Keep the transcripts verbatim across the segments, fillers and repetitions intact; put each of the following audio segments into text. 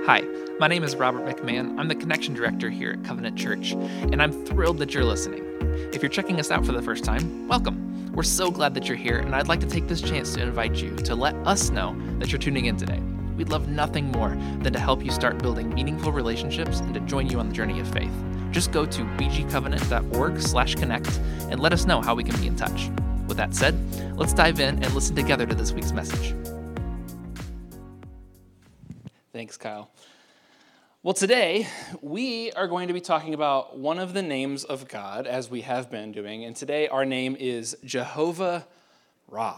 Hi, my name is Robert McMahon. I'm the Connection Director here at Covenant Church, and I'm thrilled that you're listening. If you're checking us out for the first time, welcome. We're so glad that you're here, and I'd like to take this chance to invite you to let us know that you're tuning in today. We'd love nothing more than to help you start building meaningful relationships and to join you on the journey of faith. Just go to b g covenant dot org slash connect and let us know how we can be in touch. With that said, let's dive in and listen together to this week's message. Thanks, Kyle. Well, today we are going to be talking about one of the names of God, as we have been doing, and today our name is Jehovah Ra.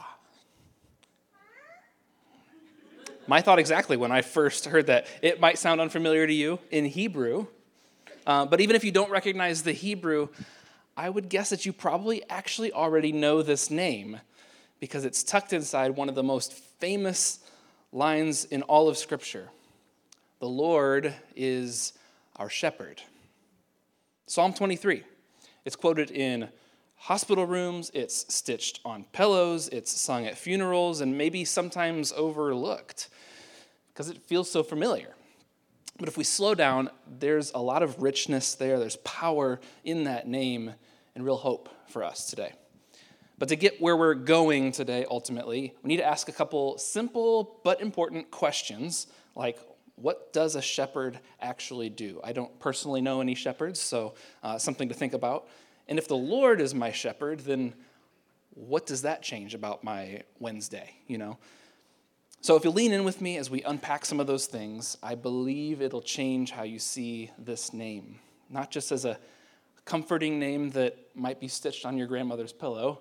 My thought exactly when I first heard that. It might sound unfamiliar to you in Hebrew, uh, but even if you don't recognize the Hebrew, I would guess that you probably actually already know this name because it's tucked inside one of the most famous lines in all of Scripture. The Lord is our shepherd. Psalm twenty-three. It's quoted in hospital rooms, it's stitched on pillows, it's sung at funerals, and maybe sometimes overlooked because it feels so familiar. But if we slow down, there's a lot of richness there. There's power in that name and real hope for us today. But to get where we're going today, ultimately, we need to ask a couple simple but important questions, like, what does a shepherd actually do? I don't personally know any shepherds, so uh, something to think about. And if the Lord is my shepherd, then what does that change about my Wednesday, you know? So if you lean in with me as we unpack some of those things, I believe it'll change how you see this name. Not just as a comforting name that might be stitched on your grandmother's pillow,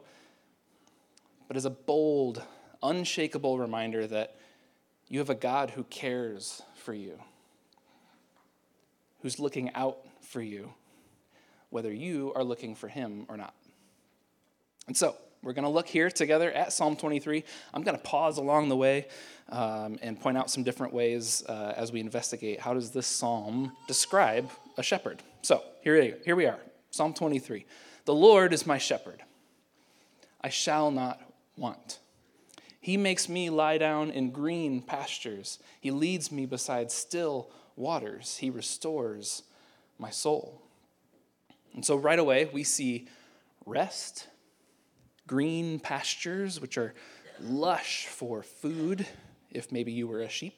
but as a bold, unshakable reminder that you have a God who cares for you, who's looking out for you, whether you are looking for him or not. And so, we're going to look here together at Psalm twenty-three. I'm going to pause along the way um, and point out some different ways uh, as we investigate how does this psalm describe a shepherd. So, here, here we are, Psalm twenty-three. The Lord is my shepherd. I shall not want. He makes me lie down in green pastures. He leads me beside still waters. He restores my soul. And so right away, we see rest, green pastures, which are lush for food, if maybe you were a sheep,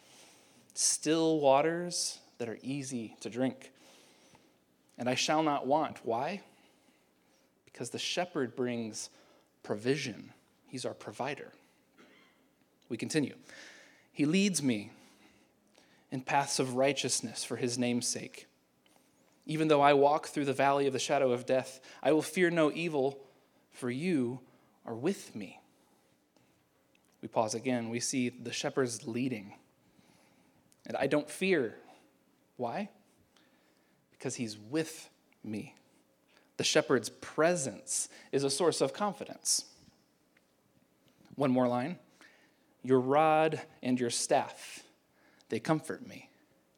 still waters that are easy to drink. And I shall not want. Why? Because the shepherd brings provision. He's our provider. We continue. He leads me in paths of righteousness for his name's sake. Even though I walk through the valley of the shadow of death, I will fear no evil, for you are with me. We pause again. We see the shepherd's leading. And I don't fear. Why? Because he's with me. The shepherd's presence is a source of confidence. One more line. Your rod and your staff, they comfort me.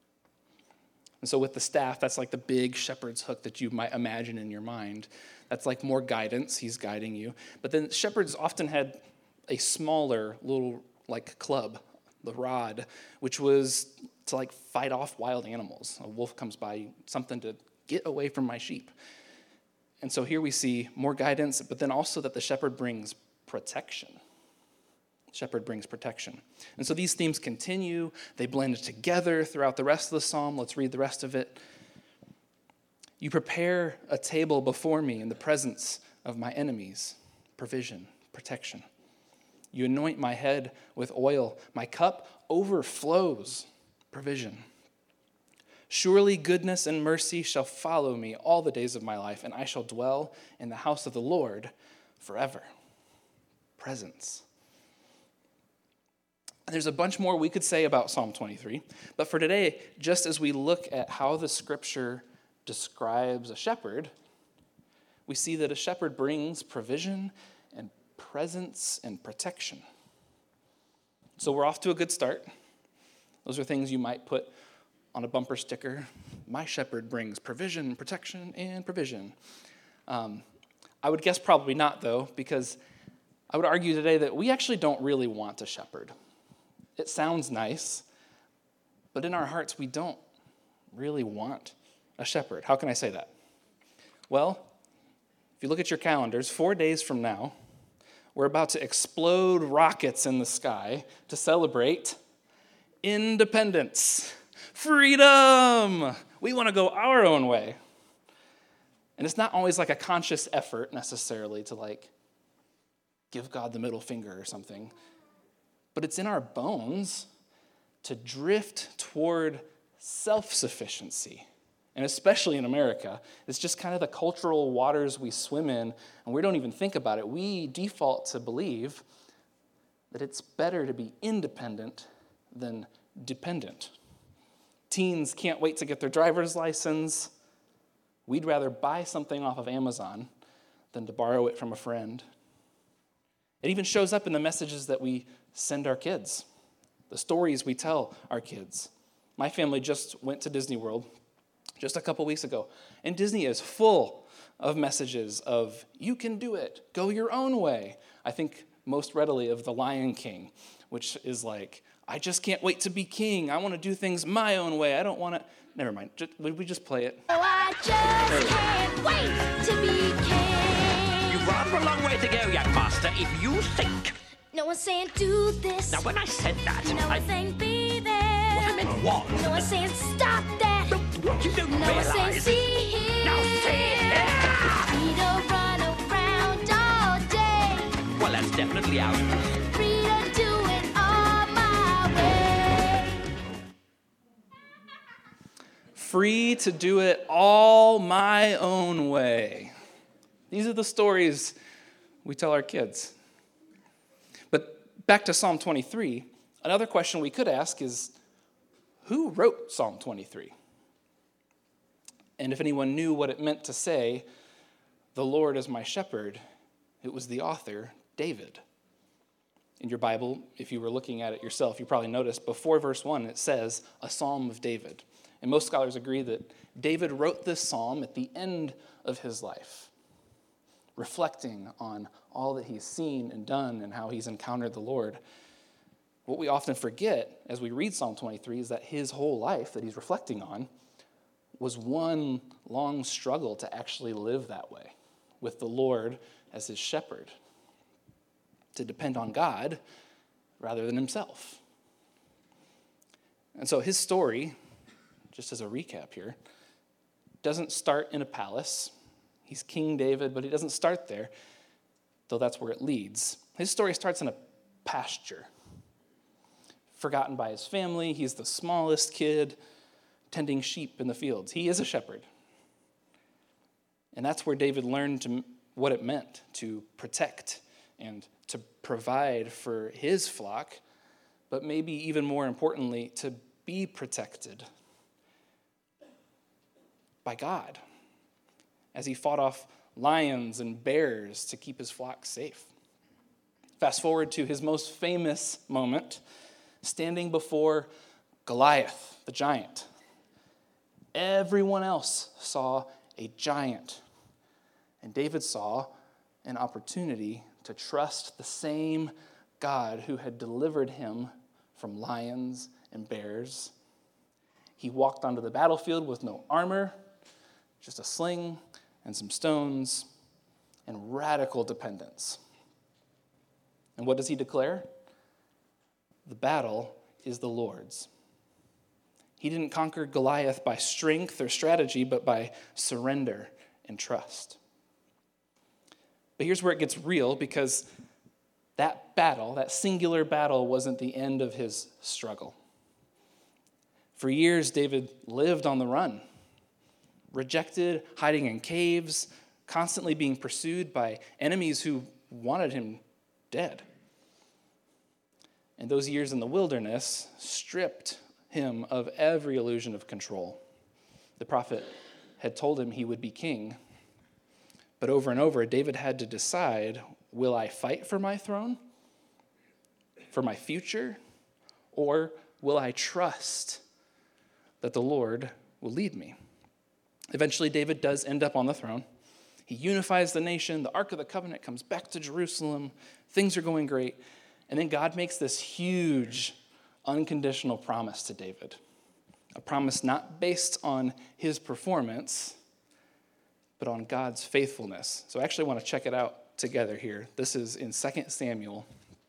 And so with the staff, that's like the big shepherd's hook that you might imagine in your mind. That's like more guidance. He's guiding you. But then shepherds often had a smaller little like club, the rod, which was to like fight off wild animals. A wolf comes by, something to get away from my sheep. And so here we see more guidance, but then also that the shepherd brings protection. Shepherd brings protection. And so these themes continue. They blend together throughout the rest of the psalm. Let's read the rest of it. You prepare a table before me in the presence of my enemies. Provision, protection. You anoint my head with oil. My cup overflows. Provision. Surely goodness and mercy shall follow me all the days of my life, and I shall dwell in the house of the Lord forever. Presence. There's a bunch more we could say about Psalm twenty-three, but for today, just as we look at how the scripture describes a shepherd, we see that a shepherd brings provision and presence and protection. So we're off to a good start. Those are things you might put on a bumper sticker. My shepherd brings provision, protection, and provision. Um, I would guess probably not, though, because I would argue today that we actually don't really want a shepherd. It sounds nice, But in our hearts, we don't really want a shepherd. How can I say that? Well, if you look at your calendars, four days from now, we're about to explode rockets in the sky to celebrate independence, freedom. We want to go our own way. And it's not always like a conscious effort necessarily to like give God the middle finger or something, but it's in our bones to drift toward self-sufficiency. And especially in America, it's just kind of the cultural waters we swim in, and we don't even think about it. We default to believe that it's better to be independent than dependent. Teens can't wait to get their driver's license. We'd rather buy something off of Amazon than to borrow it from a friend. It even shows up in the messages that we send our kids, the stories we tell our kids. My family just went to Disney World just a couple weeks ago, and Disney is full of messages of, you can do it, go your own way. I think most readily of The Lion King, which is like, I just can't wait to be king. I want to do things my own way. I don't want to, never mind, just, we just play it. Oh, I just can't wait to be king. You've rather a long way to go, young master, if you think. No one's saying do this. Now, when I said that, No I... one's saying be there. What I meant was... No one's saying stop that. No, what you don't No one's saying realize... see here. Now, see here! We don't run around all day. Well, that's definitely out. Free to do it all my way. Free to do it all my own way. These are the stories we tell our kids. But back to Psalm twenty-three, another question we could ask is, who wrote Psalm twenty-three? And if anyone knew what it meant to say, the Lord is my shepherd, it was the author, David. In your Bible, if you were looking at it yourself, you probably noticed before verse one, it says, a psalm of David. And most scholars agree that David wrote this psalm at the end of his life, reflecting on all that he's seen and done and how he's encountered the Lord. What we often forget as we read Psalm twenty-three is that his whole life that he's reflecting on was one long struggle to actually live that way, with the Lord as his shepherd, to depend on God rather than himself. And so his story, just as a recap here, doesn't start in a palace. He's King David, but he doesn't start there, though that's where it leads. His story starts in a pasture. Forgotten by his family, he's the smallest kid tending sheep in the fields. He is a shepherd. And that's where David learned to, what it meant to protect and to provide for his flock, but maybe even more importantly, to be protected by God as he fought off lions and bears to keep his flock safe. Fast forward to his most famous moment, standing before Goliath, the giant. Everyone else saw a giant, and David saw an opportunity to trust the same God who had delivered him from lions and bears. He walked onto the battlefield with no armor, just a sling and some stones, and radical dependence. And what does he declare? The battle is the Lord's. He didn't conquer Goliath by strength or strategy, but by surrender and trust. But here's where it gets real, because that battle, that singular battle, wasn't the end of his struggle. For years, David lived on the run, rejected, hiding in caves, constantly being pursued by enemies who wanted him dead. And those years in the wilderness stripped him of every illusion of control. The prophet had told him he would be king, but over and over, David had to decide, will I fight for my throne, for my future, or will I trust that the Lord will lead me? Eventually, David does end up on the throne. He unifies the nation. The Ark of the Covenant comes back to Jerusalem. Things are going great. And then God makes this huge, unconditional promise to David. a promise not based on his performance, but on God's faithfulness. So I actually want to check it out together here. This is in Second Samuel.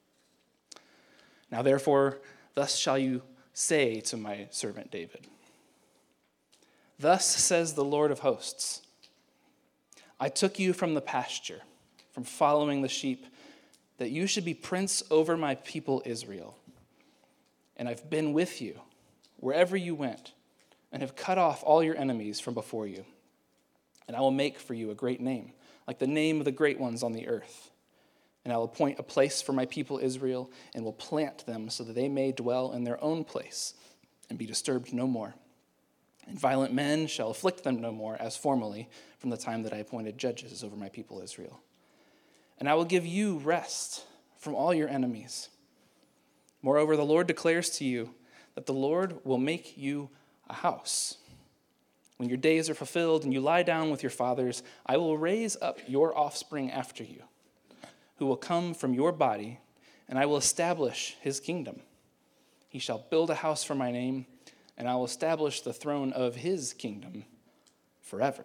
Now therefore, thus shall you say to my servant David, thus says the Lord of hosts, I took you from the pasture, from following the sheep, that you should be prince over my people Israel. And I've been with you wherever you went, and have cut off all your enemies from before you. And I will make for you a great name, like the name of the great ones on the earth. And I will appoint a place for my people Israel, and will plant them so that they may dwell in their own place, and be disturbed no more. And violent men shall afflict them no more, as formerly, from the time that I appointed judges over my people Israel. And I will give you rest from all your enemies. Moreover, the Lord declares to you that the Lord will make you a house. When your days are fulfilled and you lie down with your fathers, I will raise up your offspring after you, who will come from your body, and I will establish his kingdom. He shall build a house for my name, and I will establish the throne of his kingdom forever.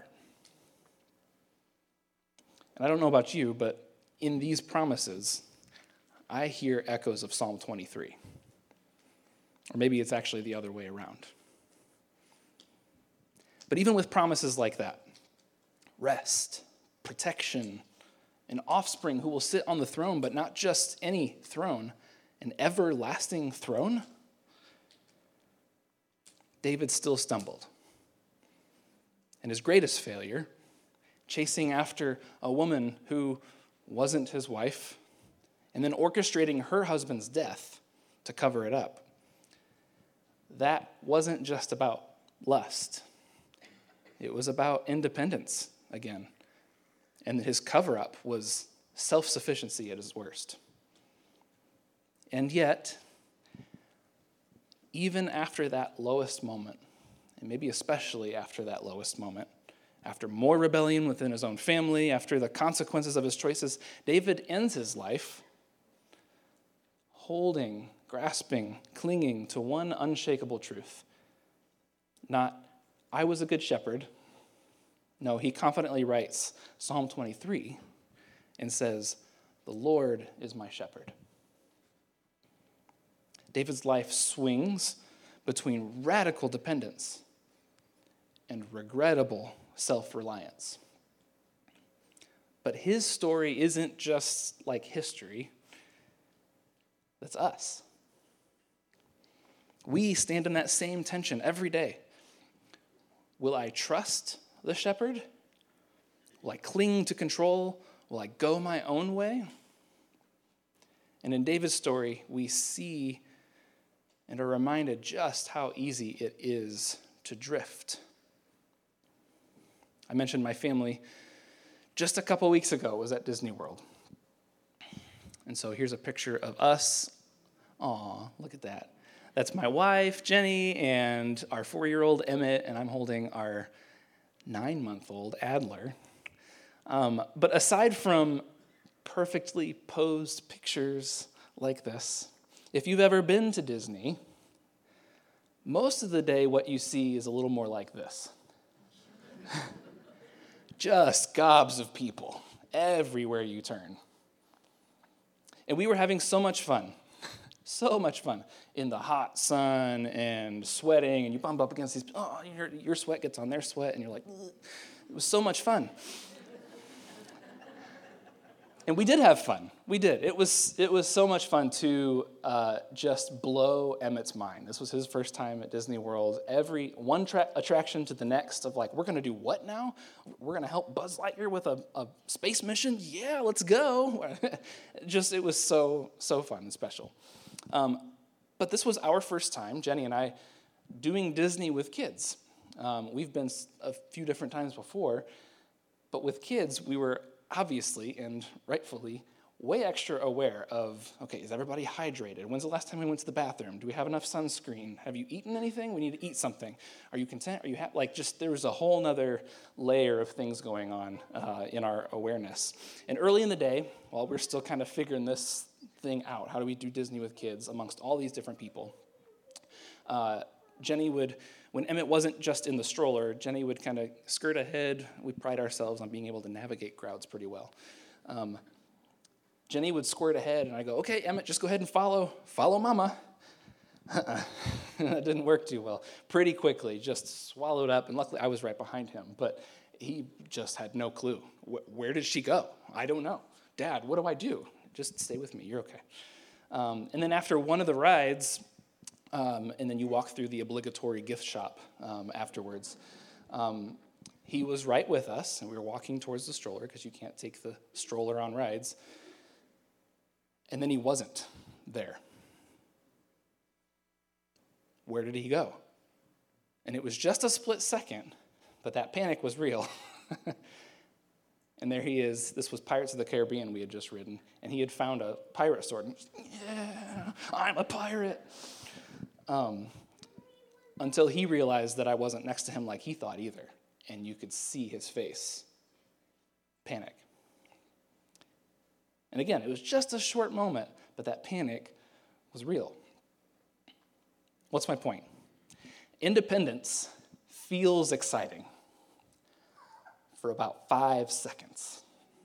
And I don't know about you, but in these promises, I hear echoes of Psalm twenty-three. Or maybe it's actually the other way around. But even with promises like that, rest, protection, an offspring who will sit on the throne, but not just any throne, an everlasting throne, David still stumbled. And his greatest failure, chasing after a woman who wasn't his wife, and then orchestrating her husband's death to cover it up, that wasn't just about lust. It was about independence again. And his cover-up was self-sufficiency at his worst. And yet, even after that lowest moment, and maybe especially after that lowest moment, after more rebellion within his own family, after the consequences of his choices, David ends his life holding, grasping, clinging to one unshakable truth. Not, I was a good shepherd. No, he confidently writes Psalm twenty-three and says, the Lord is my shepherd. David's life swings between radical dependence and regrettable self-reliance. But his story isn't just like history. That's us. We stand in that same tension every day. Will I trust the shepherd? Will I cling to control? Will I go my own way? And in David's story, we see and are reminded just how easy it is to drift. I mentioned my family just a couple weeks ago was at Disney World. And so here's a picture of us. Aw, look at that. That's my wife, Jenny, and our four-year-old Emmett, and I'm holding our nine-month-old Adler. Um, but aside from perfectly posed pictures like this, if you've ever been to Disney, most of the day what you see is a little more like this. Just gobs of people everywhere you turn. And we were having so much fun, so much fun in the hot sun and sweating, and you bump up against these, oh, your, your sweat gets on their sweat, and you're like, ugh. It was so much fun. And we did have fun. We did. It was it was so much fun to uh, just blow Emmett's mind. This was his first time at Disney World. Every one tra- attraction to the next of like, we're going to do what now? We're going to help Buzz Lightyear with a, a space mission? Yeah, let's go. Just, it was so, so fun and special. Um, but this was our first time, Jenny and I, doing Disney with kids. Um, we've been a few different times before, but with kids, we were obviously and rightfully way extra aware of, okay, is everybody hydrated? When's the last time we went to the bathroom? Do we have enough sunscreen? Have you eaten anything? We need to eat something. Are you content? Are you happy? Like, just there was a whole nother layer of things going on uh, in our awareness. And early in the day, while we're still kind of figuring this thing out, how do we do Disney with kids amongst all these different people, uh, Jenny would, when Emmett wasn't just in the stroller, Jenny would kind of skirt ahead. We pride ourselves on being able to navigate crowds pretty well. Um, Jenny would squirt ahead, and I go, okay, Emmett, just go ahead and follow. Follow Mama. Uh-uh. That didn't work too well. Pretty quickly, just swallowed up, and luckily I was right behind him, but he just had no clue. Wh- where did she go? I don't know. Dad, what do I do? Just stay with me. You're okay. Um, and then after one of the rides, um, and then you walk through the obligatory gift shop um, afterwards, um, he was right with us, and we were walking towards the stroller because you can't take the stroller on rides. And then he wasn't there. Where did he go? And it was just a split second, but that panic was real. And there he is. This was Pirates of the Caribbean we had just ridden, and he had found a pirate sword. And, yeah, I'm a pirate. Um, until he realized that I wasn't next to him like he thought either, and you could see his face panic. And again, it was just a short moment, but that panic was real. What's my point? Independence feels exciting for about five seconds.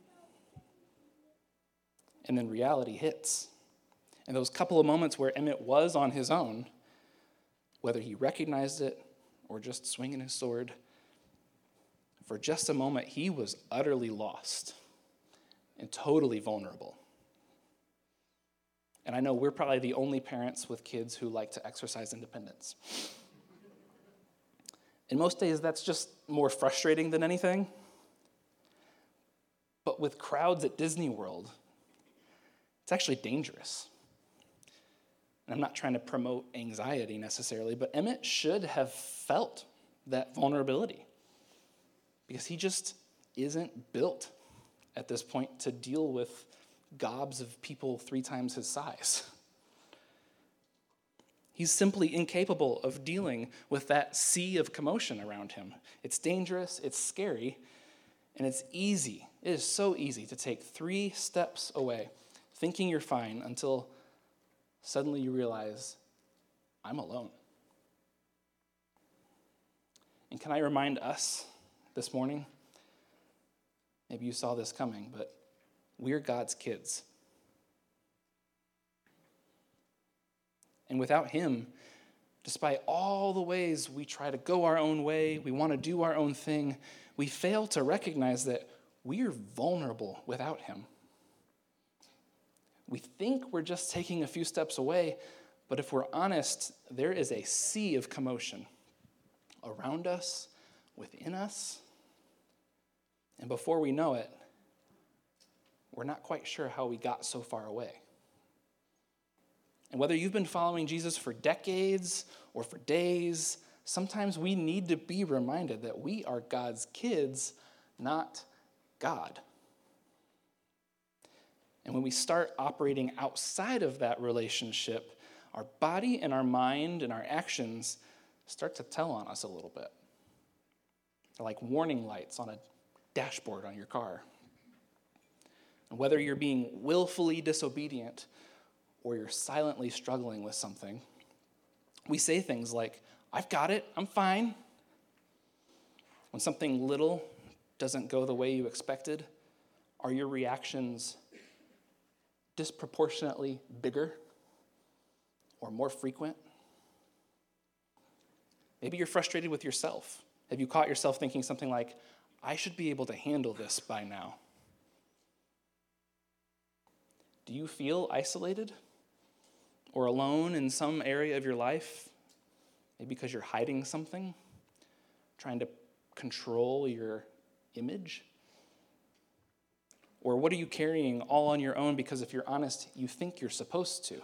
And then reality hits. And those couple of moments where Emmett was on his own, whether he recognized it or just swinging his sword, for just a moment, he was utterly lost and totally vulnerable. And I know we're probably the only parents with kids who like to exercise independence. And most days, that's just more frustrating than anything. But with crowds at Disney World, it's actually dangerous. And I'm not trying to promote anxiety necessarily, but Emmett should have felt that vulnerability because he just isn't built at this point to deal with gobs of people three times his size. He's simply incapable of dealing with that sea of commotion around him. It's dangerous, it's scary, and it's easy. It is so easy to take three steps away, thinking you're fine, until suddenly you realize, I'm alone. And can I remind us this morning, maybe you saw this coming, but we're God's kids. And without him, despite all the ways we try to go our own way, we want to do our own thing, we fail to recognize that we are vulnerable without him. We think we're just taking a few steps away, but if we're honest, there is a sea of commotion around us, within us, and before we know it, we're not quite sure how we got so far away. And whether you've been following Jesus for decades or for days, sometimes we need to be reminded that we are God's kids, not God. And when we start operating outside of that relationship, our body and our mind and our actions start to tell on us a little bit. They're like warning lights on a dashboard on your car. And whether you're being willfully disobedient or you're silently struggling with something, we say things like, I've got it, I'm fine. When something little doesn't go the way you expected, are your reactions disproportionately bigger or more frequent? Maybe you're frustrated with yourself. Have you caught yourself thinking something like, I should be able to handle this by now? Do you feel isolated or alone in some area of your life? Maybe because you're hiding something, trying to control your image? Or what are you carrying all on your own because if you're honest, you think you're supposed to?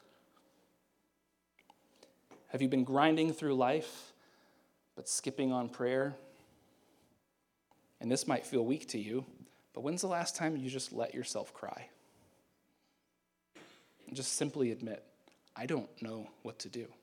Have you been grinding through life but skipping on prayer? And this might feel weak to you, but when's the last time you just let yourself cry? And just simply admit, I don't know what to do.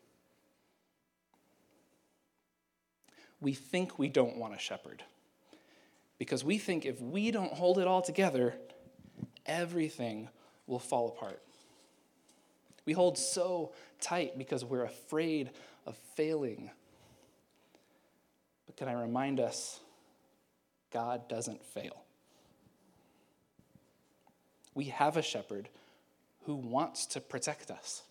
We think we don't want a shepherd because we think if we don't hold it all together, everything will fall apart. We hold so tight because we're afraid of failing But can I remind us, God doesn't fail. We have a shepherd who wants to protect us.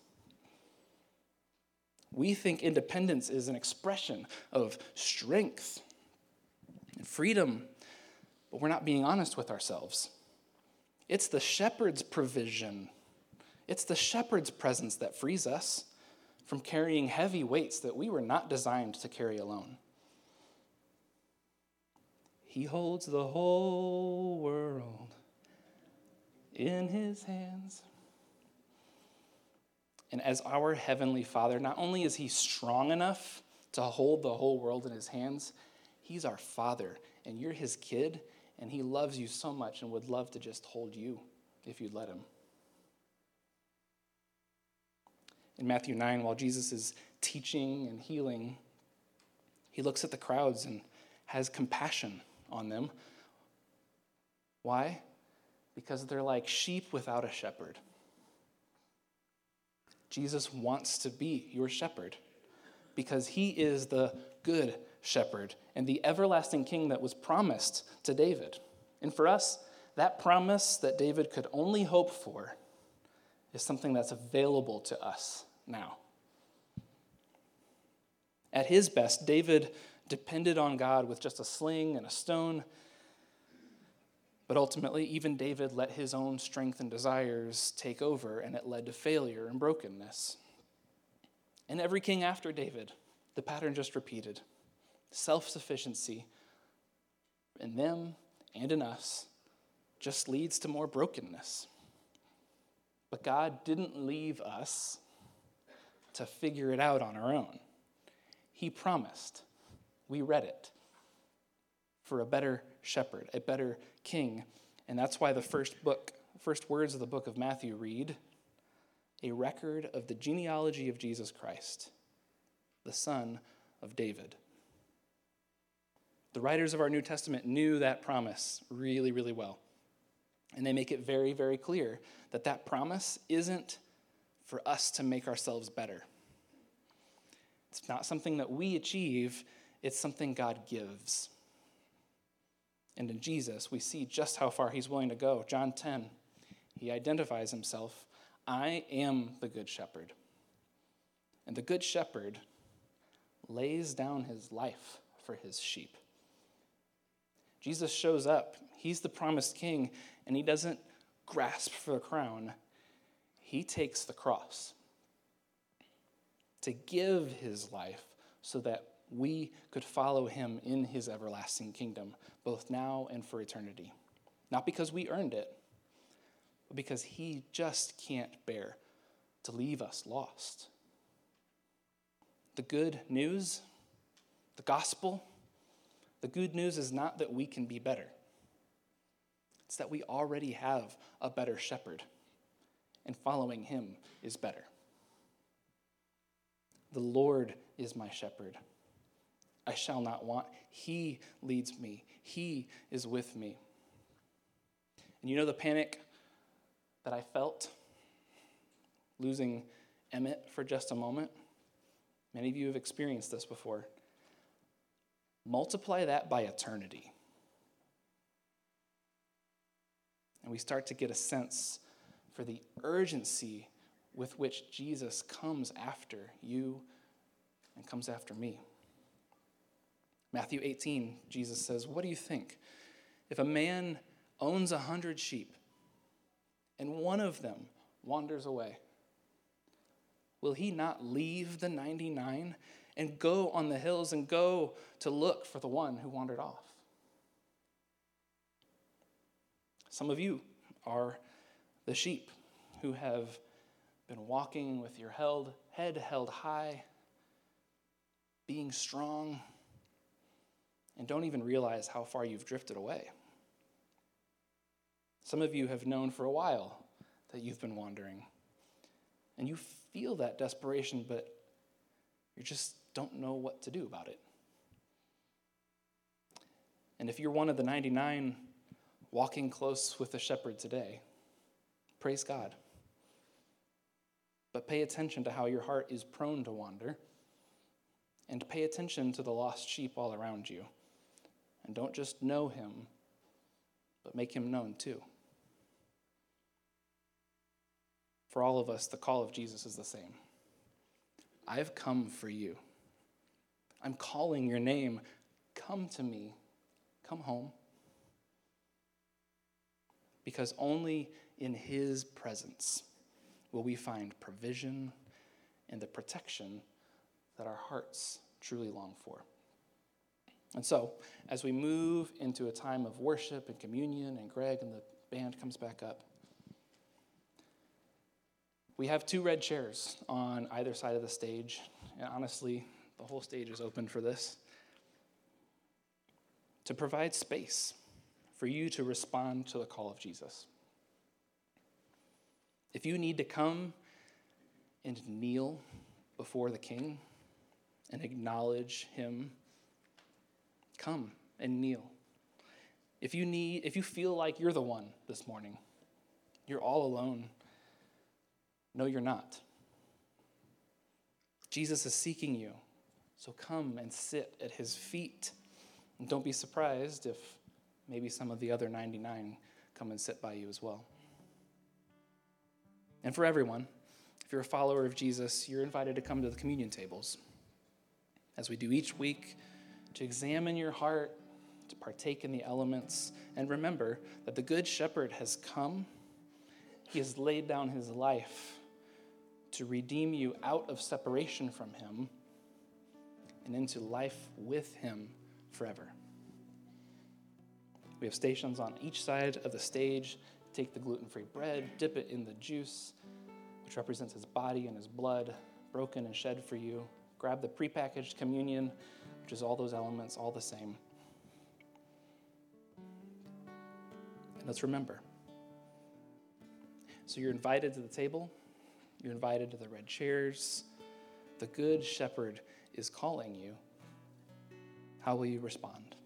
We think independence is an expression of strength and freedom, but we're not being honest with ourselves. It's the shepherd's provision. It's the shepherd's presence that frees us from carrying heavy weights that we were not designed to carry alone. He holds the whole world in his hands. And as our heavenly Father, not only is he strong enough to hold the whole world in his hands, he's our Father, and you're his kid, and he loves you so much and would love to just hold you if you'd let him. In Matthew nine, while Jesus is teaching and healing, he looks at the crowds and has compassion on them. Why? Because they're like sheep without a shepherd. Jesus wants to be your shepherd because he is the good shepherd and the everlasting king that was promised to David. And for us, that promise that David could only hope for is something that's available to us now. At his best, David depended on God with just a sling and a stone. But ultimately, even David let his own strength and desires take over, and it led to failure and brokenness. And every king after David, the pattern just repeated. Self-sufficiency in them and in us just leads to more brokenness. But God didn't leave us to figure it out on our own. He promised. We read it. For a better shepherd, a better king. And that's why the first book, first words of the book of Matthew read, a record of the genealogy of Jesus Christ, the son of David. The writers of our New Testament knew that promise really, really well. And they make it very, very clear that that promise isn't for us to make ourselves better. It's not something that we achieve, it's something God gives. And in Jesus, we see just how far he's willing to go. John ten, he identifies himself, I am the good shepherd. And the good shepherd lays down his life for his sheep. Jesus shows up. He's the promised king, and he doesn't grasp for the crown. He takes the cross to give his life so that we could follow him in his everlasting kingdom, both now and for eternity. Not because we earned it, but because he just can't bear to leave us lost. The good news, the gospel, the good news is not that we can be better. It's that we already have a better shepherd, and following him is better. The Lord is my shepherd. I shall not want. He leads me. He is with me. And you know the panic that I felt losing Emmett for just a moment? Many of you have experienced this before. Multiply that by eternity. And we start to get a sense for the urgency with which Jesus comes after you and comes after me. Matthew eighteen, Jesus says, what do you think? If a man owns a hundred sheep and one of them wanders away, will he not leave the ninety-nine and go on the hills and go to look for the one who wandered off? Some of you are the sheep who have been walking with your held, head held high, being strong, and don't even realize how far you've drifted away. Some of you have known for a while that you've been wandering, and you feel that desperation, but you just don't know what to do about it. And if you're one of the ninety-nine walking close with the shepherd today, praise God. But pay attention to how your heart is prone to wander, and pay attention to the lost sheep all around you. And don't just know him, but make him known too. For all of us, the call of Jesus is the same. I've come for you. I'm calling your name. Come to me. Come home. Because only in his presence will we find provision and the protection that our hearts truly long for. And so, as we move into a time of worship and communion, and Greg and the band comes back up, we have two red chairs on either side of the stage, and honestly, the whole stage is open for this, to provide space for you to respond to the call of Jesus. If you need to come and kneel before the King and acknowledge him, come and kneel. If you need, if you feel like you're the one this morning, you're all alone, no, you're not. Jesus is seeking you, so come and sit at his feet. And don't be surprised if maybe some of the other ninety-nine come and sit by you as well. And for everyone, if you're a follower of Jesus, you're invited to come to the communion tables, as we do each week, to examine your heart, to partake in the elements, and remember that the Good Shepherd has come. He has laid down his life to redeem you out of separation from him and into life with him forever. We have stations on each side of the stage. Take the gluten-free bread, dip it in the juice, which represents his body and his blood, broken and shed for you. Grab the prepackaged communion, which is all those elements, all the same. And let's remember. So you're invited to the table. You're invited to the red chairs. The Good Shepherd is calling you. How will you respond?